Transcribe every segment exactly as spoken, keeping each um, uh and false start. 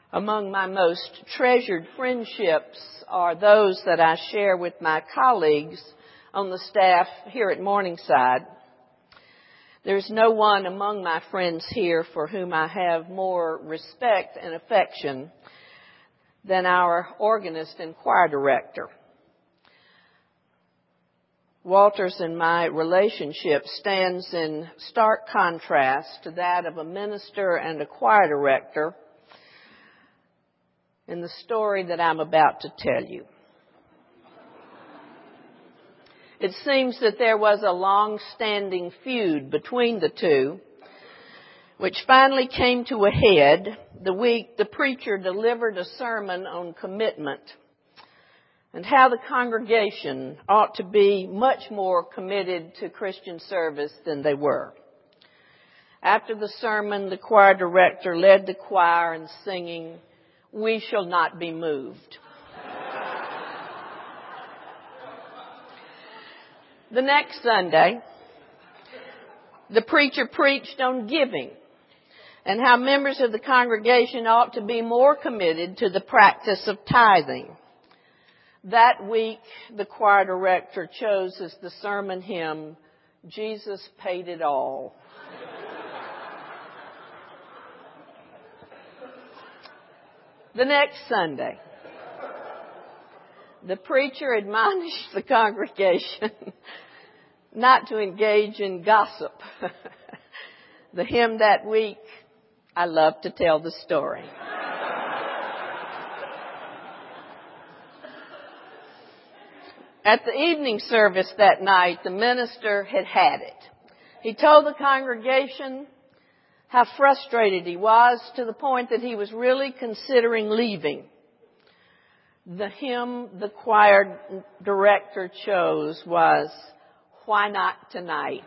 Among my most treasured friendships are those that I share with my colleagues on the staff here at Morningside. There's no one among my friends here for whom I have more respect and affection than our organist and choir director. Walter's and my relationship stands in stark contrast to that of a minister and a choir director in the story that I'm about to tell you. It seems that there was a long-standing feud between the two, which finally came to a head the week the preacher delivered a sermon on commitment and how the congregation ought to be much more committed to Christian service than they were. After the sermon, the choir director led the choir in singing, "We Shall Not Be Moved." The next Sunday, the preacher preached on giving and how members of the congregation ought to be more committed to the practice of tithing. That week, the choir director chose as the sermon hymn, "Jesus Paid It All." The next Sunday, the preacher admonished the congregation not to engage in gossip. The hymn that week, "I Love to Tell the Story." At the evening service that night, the minister had had it. He told the congregation how frustrated he was to the point that he was really considering leaving. The hymn the choir director chose was, "Why Not Tonight?"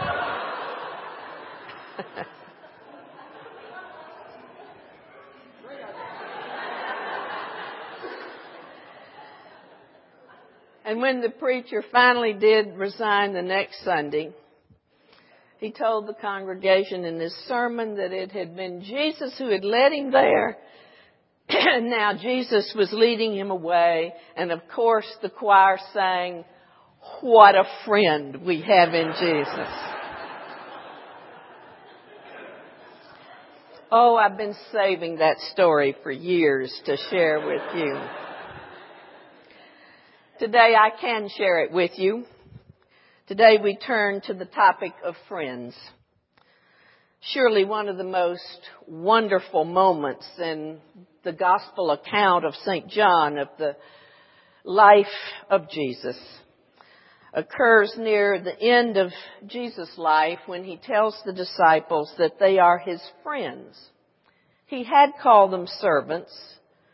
And when the preacher finally did resign the next Sunday, he told the congregation in his sermon that it had been Jesus who had led him there, and now Jesus was leading him away. And of course the choir sang, "What a friend we have in Jesus." Oh, I've been saving that story for years to share with you. Today I can share it with you. Today we turn to the topic of friends. Surely one of the most wonderful moments in the gospel account of Saint John of the life of Jesus occurs near the end of Jesus' life when he tells the disciples that they are his friends. He had called them servants,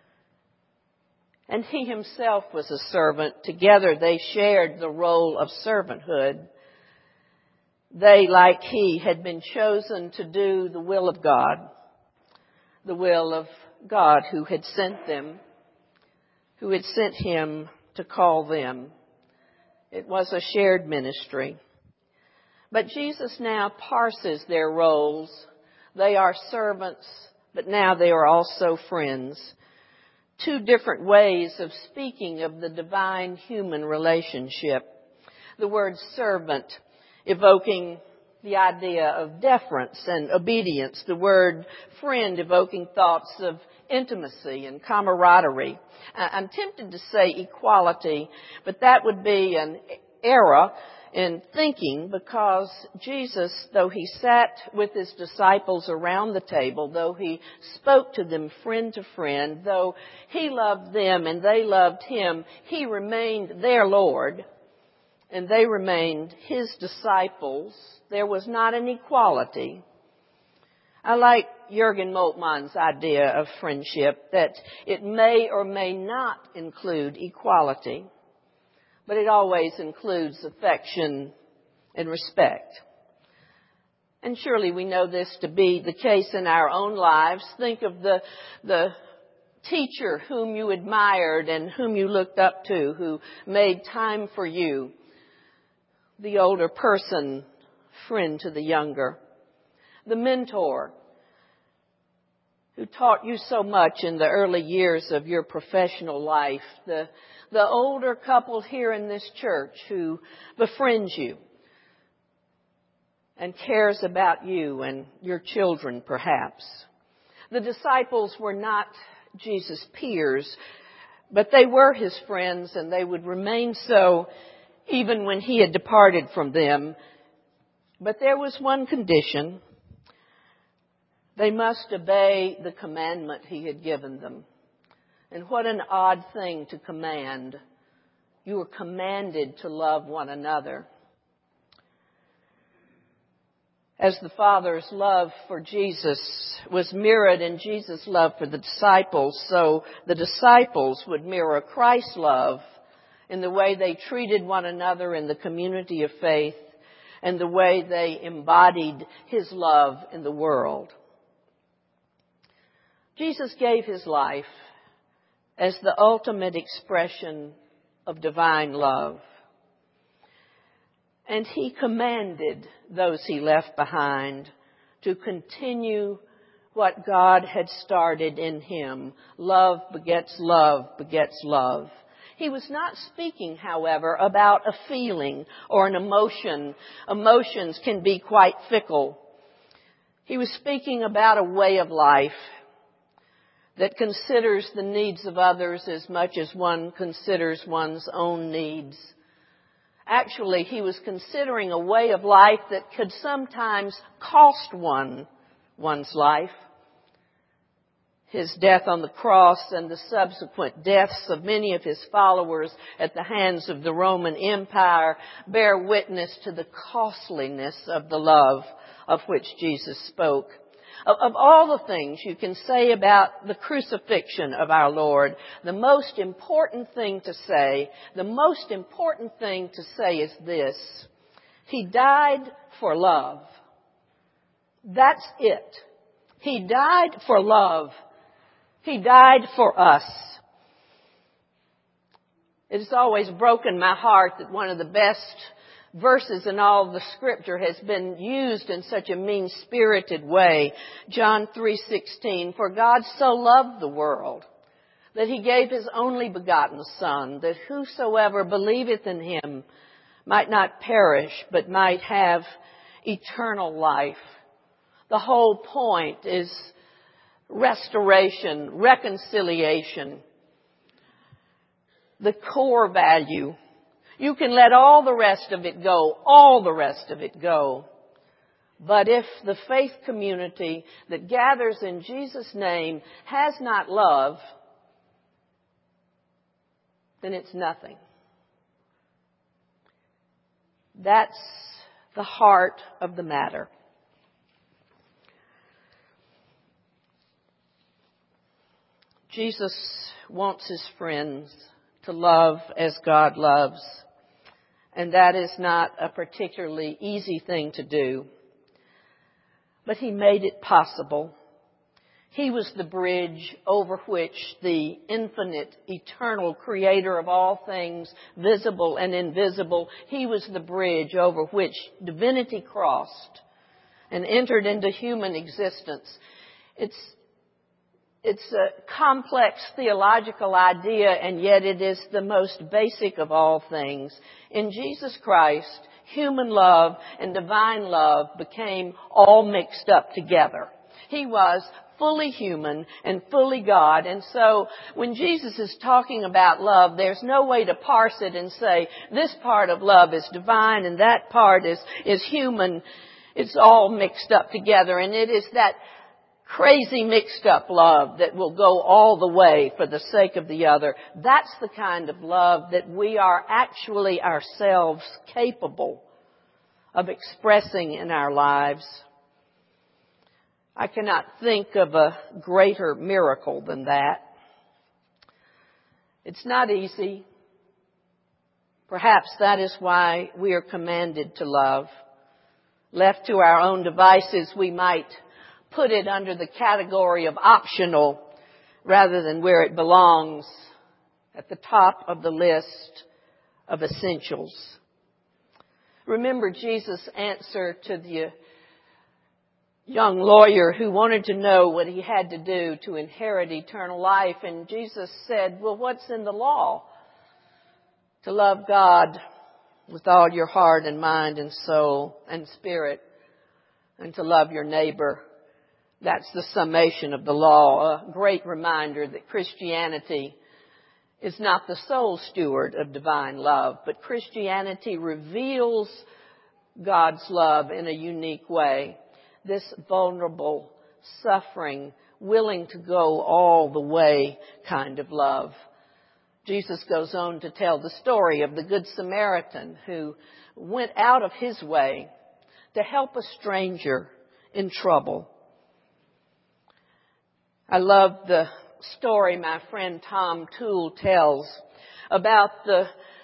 and he himself was a servant. Together they shared the role of servanthood. They, like he, had been chosen to do the will of God, the will of God who had sent them, who had sent him to call them. It was a shared ministry. But Jesus now parses their roles. They are servants, but now they are also friends. Two different ways of speaking of the divine-human relationship. The word servant evoking the idea of deference and obedience. The word friend evoking thoughts of intimacy and camaraderie. I'm tempted to say equality, but that would be an error in thinking, because Jesus, though he sat with his disciples around the table, though he spoke to them friend to friend, though he loved them and they loved him, he remained their Lord and they remained his disciples. There was not an equality. I like Jürgen Moltmann's idea of friendship, that it may or may not include equality, but it always includes affection and respect. And surely we know this to be the case in our own lives. Think of the, the teacher whom you admired and whom you looked up to, who made time for you. The older person, friend to the younger. The mentor who taught you so much in the early years of your professional life, the, the older couple here in this church who befriends you and cares about you and your children perhaps. The disciples were not Jesus' peers, but they were his friends, and they would remain so even when he had departed from them. But there was one condition. They must obey the commandment he had given them. And what an odd thing to command. You were commanded to love one another. As the Father's love for Jesus was mirrored in Jesus' love for the disciples, so the disciples would mirror Christ's love in the way they treated one another in the community of faith and the way they embodied his love in the world. Jesus gave his life as the ultimate expression of divine love. And he commanded those he left behind to continue what God had started in him. Love begets love begets love. He was not speaking, however, about a feeling or an emotion. Emotions can be quite fickle. He was speaking about a way of life that considers the needs of others as much as one considers one's own needs. Actually, he was considering a way of life that could sometimes cost one one's life. His death on the cross and the subsequent deaths of many of his followers at the hands of the Roman Empire bear witness to the costliness of the love of which Jesus spoke. Of, of all the things you can say about the crucifixion of our Lord, the most important thing to say, the most important thing to say is this: he died for love. That's it. He died for love. He died for us. It has always broken my heart that one of the best verses in all of the scripture has been used in such a mean-spirited way. John three sixteen, for God so loved the world that he gave his only begotten Son, that whosoever believeth in him might not perish, but might have eternal life. The whole point is restoration, reconciliation, the core value. You can let all the rest of it go, all the rest of it go. But if the faith community that gathers in Jesus' name has not love, then it's nothing. That's the heart of the matter. Jesus wants his friends to love as God loves. And that is not a particularly easy thing to do. But he made it possible. He was the bridge over which the infinite, eternal creator of all things, visible and invisible, he was the bridge over which divinity crossed and entered into human existence. It's It's a complex theological idea, and yet it is the most basic of all things. In Jesus Christ, human love and divine love became all mixed up together. He was fully human and fully God. And so when Jesus is talking about love, there's no way to parse it and say this part of love is divine and that part is, is human. It's all mixed up together, and it is that crazy mixed up love that will go all the way for the sake of the other. That's the kind of love that we are actually ourselves capable of expressing in our lives. I cannot think of a greater miracle than that. It's not easy. Perhaps that is why we are commanded to love. Left to our own devices, we might put it under the category of optional rather than where it belongs, at the top of the list of essentials. Remember Jesus' answer to the young lawyer who wanted to know what he had to do to inherit eternal life. And Jesus said, well, what's in the law? To love God with all your heart and mind and soul and spirit, and to love your neighbor. That's the summation of the law. A great reminder that Christianity is not the sole steward of divine love, but Christianity reveals God's love in a unique way. This vulnerable, suffering, willing to go all the way kind of love. Jesus goes on to tell the story of the Good Samaritan who went out of his way to help a stranger in trouble. I love the story my friend Tom Toole tells about the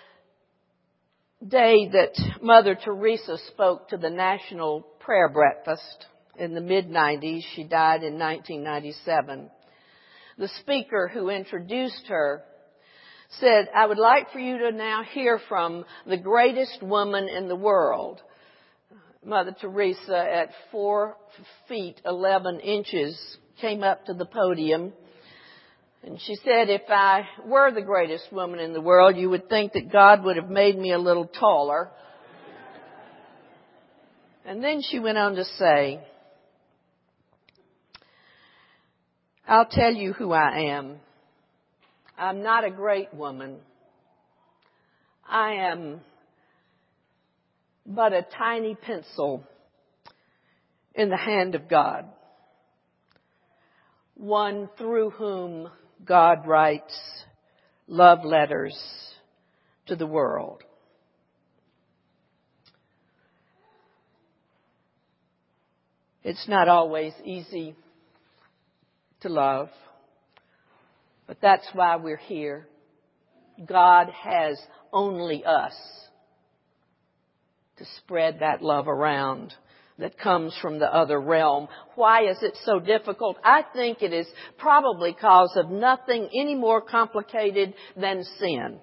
day that Mother Teresa spoke to the National Prayer Breakfast in the mid nineties. She died in nineteen ninety-seven. The speaker who introduced her said, I would like for you to now hear from the greatest woman in the world. Mother Teresa, at four feet eleven inches, came up to the podium. And she said, if I were the greatest woman in the world, you would think that God would have made me a little taller. And then she went on to say, I'll tell you who I am. I'm not a great woman. I am but a tiny pencil in the hand of God, one through whom God writes love letters to the world. It's not always easy to love, but that's why we're here. God has only us to spread that love around that comes from the other realm. Why is it so difficult? I think it is probably because of nothing any more complicated than sin.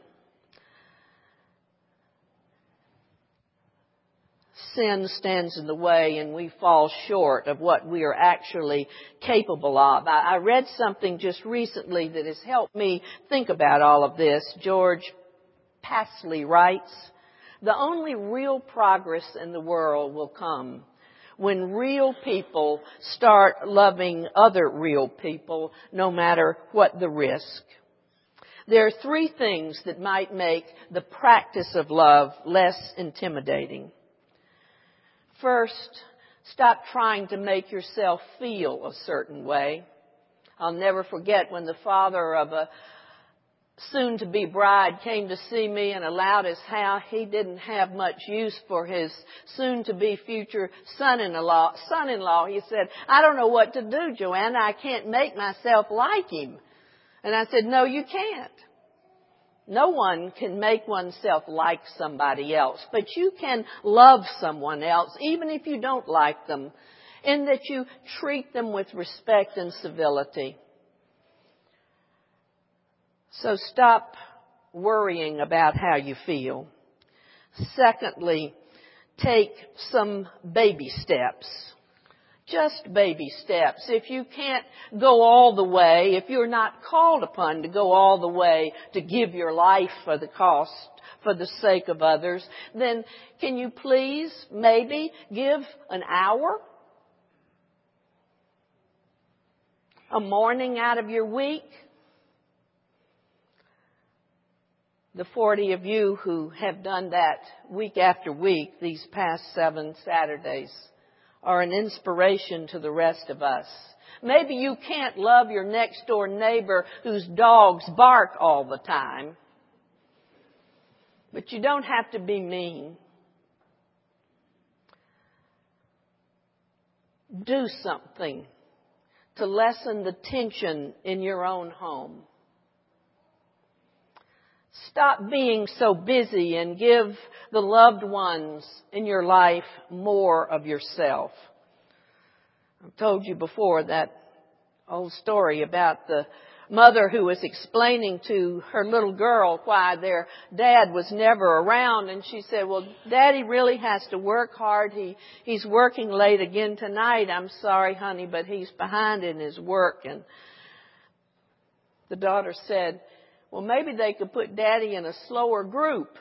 Sin stands in the way and we fall short of what we are actually capable of. I, I read something just recently that has helped me think about all of this. George Pasley writes, the only real progress in the world will come when real people start loving other real people, no matter what the risk. There are three things that might make the practice of love less intimidating. First, stop trying to make yourself feel a certain way. I'll never forget when the father of a soon-to-be bride came to see me and allowed us how he didn't have much use for his soon-to-be future son-in-law. Son-in-law, he said, I don't know what to do, Joanna. I can't make myself like him. And I said, no, you can't. No one can make oneself like somebody else, but you can love someone else, even if you don't like them, in that you treat them with respect and civility. So stop worrying about how you feel. Secondly, take some baby steps. Just baby steps. If you can't go all the way, if you're not called upon to go all the way to give your life for the cost, for the sake of others, then can you please maybe give an hour? A morning out of your week? The forty of you who have done that week after week, these past seven Saturdays, are an inspiration to the rest of us. Maybe you can't love your next door neighbor whose dogs bark all the time, but you don't have to be mean. Do something to lessen the tension in your own home. Stop being so busy and give the loved ones in your life more of yourself. I've told you before that old story about the mother who was explaining to her little girl why their dad was never around. And she said, well, Daddy really has to work hard. He, he's working late again tonight. I'm sorry, honey, but he's behind in his work. And the daughter said, well, maybe they could put Daddy in a slower group.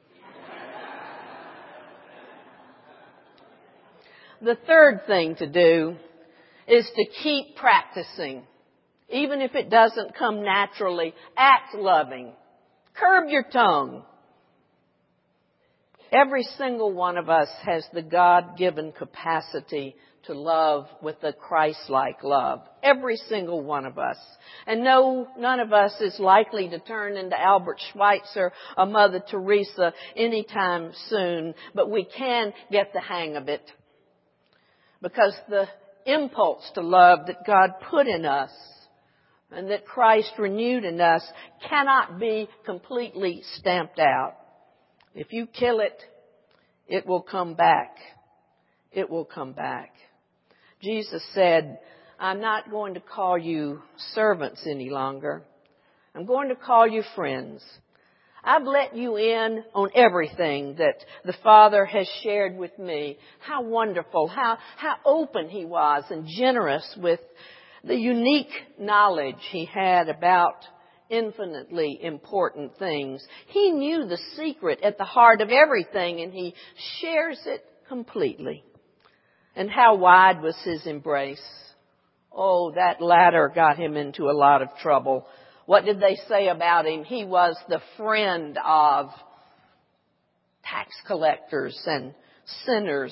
The third thing to do is to keep practicing. Even if it doesn't come naturally, act loving. Curb your tongue. Every single one of us has the God-given capacity to love with a Christ-like love. Every single one of us. And no, none of us is likely to turn into Albert Schweitzer or Mother Teresa anytime soon, but we can get the hang of it. Because the impulse to love that God put in us and that Christ renewed in us cannot be completely stamped out. If you kill it, it will come back. It will come back. Jesus said, I'm not going to call you servants any longer. I'm going to call you friends. I've let you in on everything that the Father has shared with me. How wonderful, how, how open He was and generous with the unique knowledge He had about infinitely important things. He knew the secret at the heart of everything, and He shares it completely. And how wide was His embrace? Oh, that ladder got Him into a lot of trouble. What did they say about Him? He was the friend of tax collectors and sinners.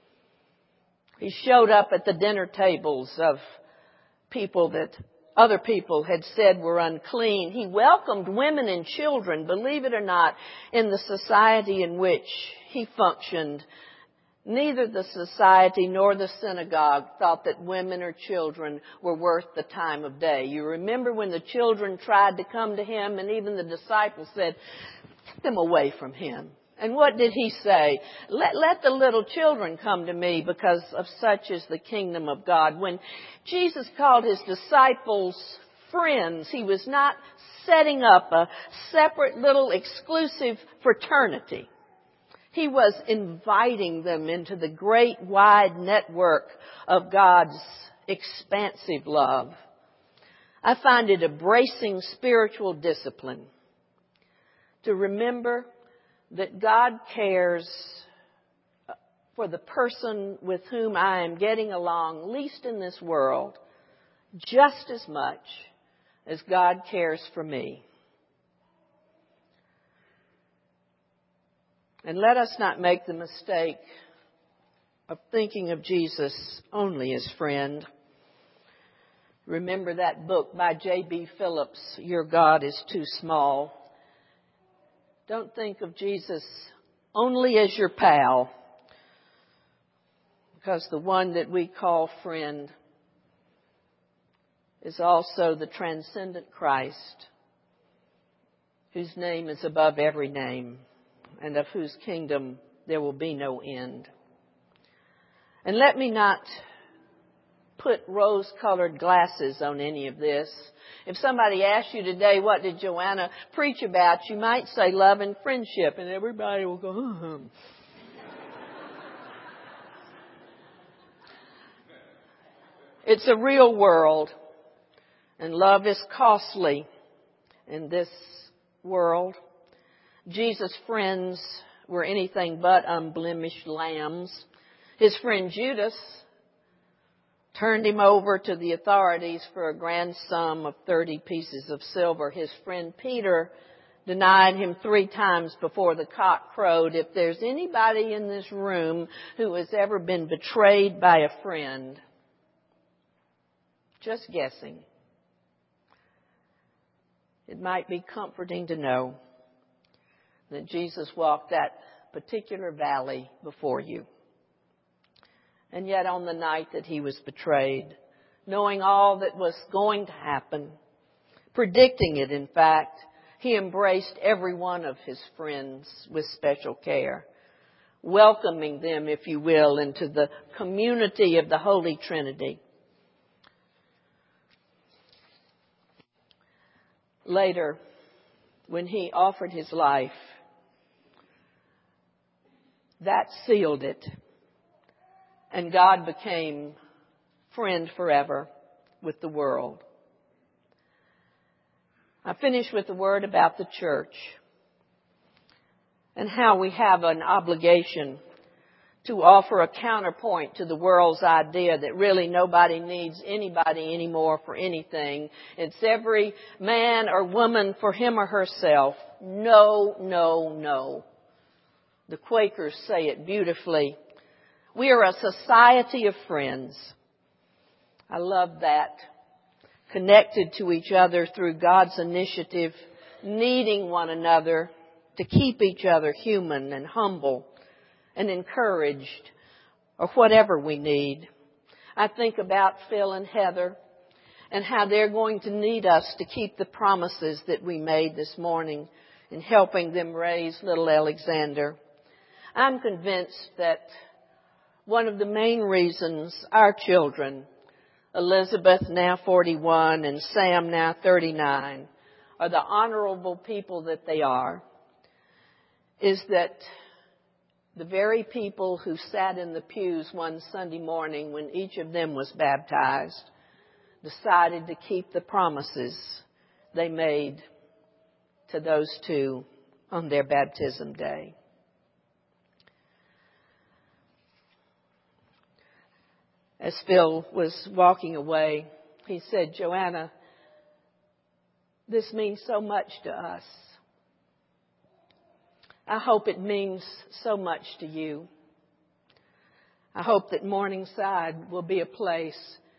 He showed up at the dinner tables of people that other people had said were unclean. He welcomed women and children, believe it or not, in the society in which He functioned. Neither the society nor the synagogue thought that women or children were worth the time of day. You remember when the children tried to come to Him, and even the disciples said, get them away from Him. And what did He say? Let, let the little children come to me, because of such is the kingdom of God. When Jesus called His disciples friends, He was not setting up a separate little exclusive fraternity. He was inviting them into the great wide network of God's expansive love. I find it a bracing spiritual discipline to remember that God cares for the person with whom I am getting along, least in this world, just as much as God cares for me. And let us not make the mistake of thinking of Jesus only as friend. Remember that book by J B Phillips, Your God is Too Small. Don't think of Jesus only as your pal, because the one that we call friend is also the transcendent Christ, whose name is above every name, and of whose kingdom there will be no end. And let me not put rose-colored glasses on any of this. If somebody asked you today, what did Joanna preach about, you might say love and friendship, and everybody will go, hmm. It's a real world, and love is costly in this world. Jesus' friends were anything but unblemished lambs. His friend Judas turned him over to the authorities for a grand sum of thirty pieces of silver. His friend Peter denied him three times before the cock crowed. If there's anybody in this room who has ever been betrayed by a friend, just guessing, it might be comforting to know that Jesus walked that particular valley before you. And yet on the night that He was betrayed, knowing all that was going to happen, predicting it in fact, He embraced every one of His friends with special care, welcoming them, if you will, into the community of the Holy Trinity. Later, when he offered his life, that sealed it. And God became friend forever with the world. I finish with a word about the church and how we have an obligation to offer a counterpoint to the world's idea that really nobody needs anybody anymore for anything. It's every man or woman for him or herself. No, no, no. The Quakers say it beautifully. We are a society of friends. I love that. Connected to each other through God's initiative, needing one another to keep each other human and humble and encouraged, or whatever we need. I think about Phil and Heather and how they're going to need us to keep the promises that we made this morning in helping them raise little Alexander. I'm convinced that one of the main reasons our children, Elizabeth now forty-one and Sam now thirty-nine, are the honorable people that they are, is that the very people who sat in the pews one Sunday morning when each of them was baptized decided to keep the promises they made to those two on their baptism day. As Phil was walking away, he said, "Joanna, this means so much to us. I hope it means so much to you. I hope that Morningside will be a place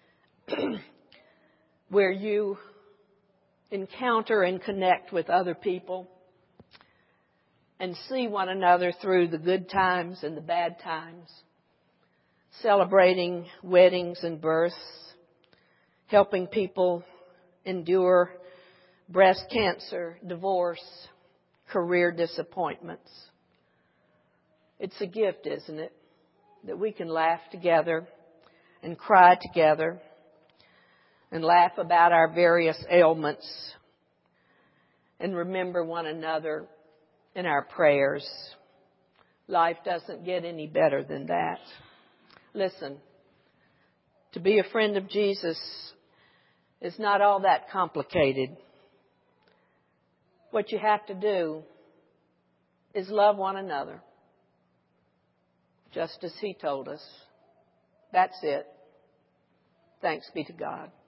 where you encounter and connect with other people and see one another through the good times and the bad times, celebrating weddings and births, helping people endure breast cancer, divorce, career disappointments. It's a gift, isn't it? That we can laugh together and cry together and laugh about our various ailments and remember one another in our prayers. Life doesn't get any better than that. Listen, to be a friend of Jesus is not all that complicated. What you have to do is love one another, just as He told us. That's it. Thanks be to God.